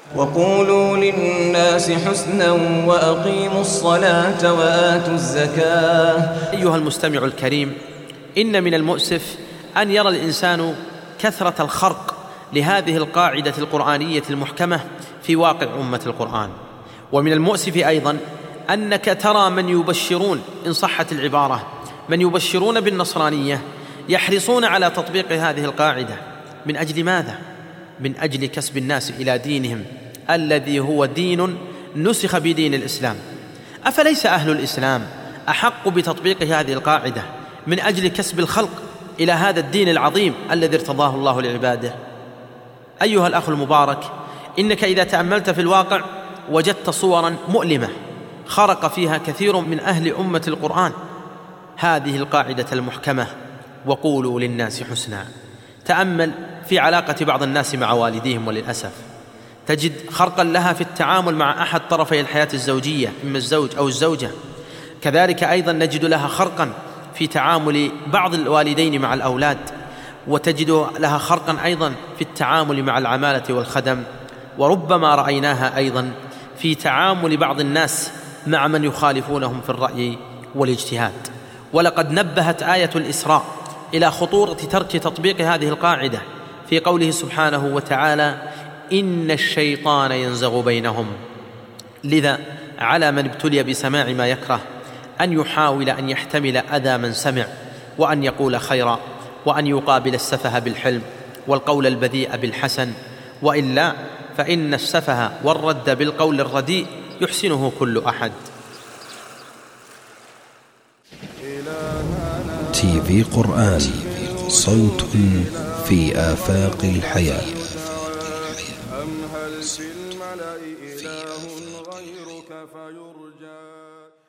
وقولوا للناس حسنا وأقيموا الصلاة وآتوا الزكاة. أيها المستمع الكريم، إن من المؤسف أن يرى الإنسان كثرة الخرق لهذه القاعدة القرآنية المحكمة في واقع أمة القرآن. ومن المؤسف أيضا أنك ترى من يبشرون، إن صحت العبارة، من يبشرون بالنصرانية يحرصون على تطبيق هذه القاعدة. من أجل ماذا؟ من أجل كسب الناس إلى دينهم الذي هو دين نسخ بدين الإسلام. أفليس أهل الإسلام أحق بتطبيق هذه القاعدة من أجل كسب الخلق إلى هذا الدين العظيم الذي ارتضاه الله لعباده؟ أيها الأخ المبارك، إنك إذا تأملت في الواقع وجدت صورا مؤلمة خرق فيها كثير من أهل أمة القرآن هذه القاعدة المحكمة: وقولوا للناس حسنا. تأمل في علاقة بعض الناس مع والديهم، وللأسف تجد خرقا لها في التعامل مع أحد طرفي الحياة الزوجية، إما الزوج أو الزوجة. كذلك أيضا نجد لها خرقا في تعامل بعض الوالدين مع الأولاد، وتجد لها خرقا أيضا في التعامل مع العمالة والخدم، وربما رأيناها أيضا في تعامل بعض الناس مع من يخالفونهم في الرأي والاجتهاد. ولقد نبهت آية الإسراء إلى خطورة ترك تطبيق هذه القاعدة في قوله سبحانه وتعالى: إن الشيطان ينزغ بينهم. لذا على من ابتلي بسماع ما يكره أن يحاول أن يحتمل أذى من سمع، وأن يقول خيرا، وأن يقابل السفه بالحلم والقول البذيء بالحسن، وإلا فإن السفه والرد بالقول الرديء يحسنه كل أحد. تي في قرآن، صوت في آفاق الحياة. أم هل في الملأ إله غيرك فيرجى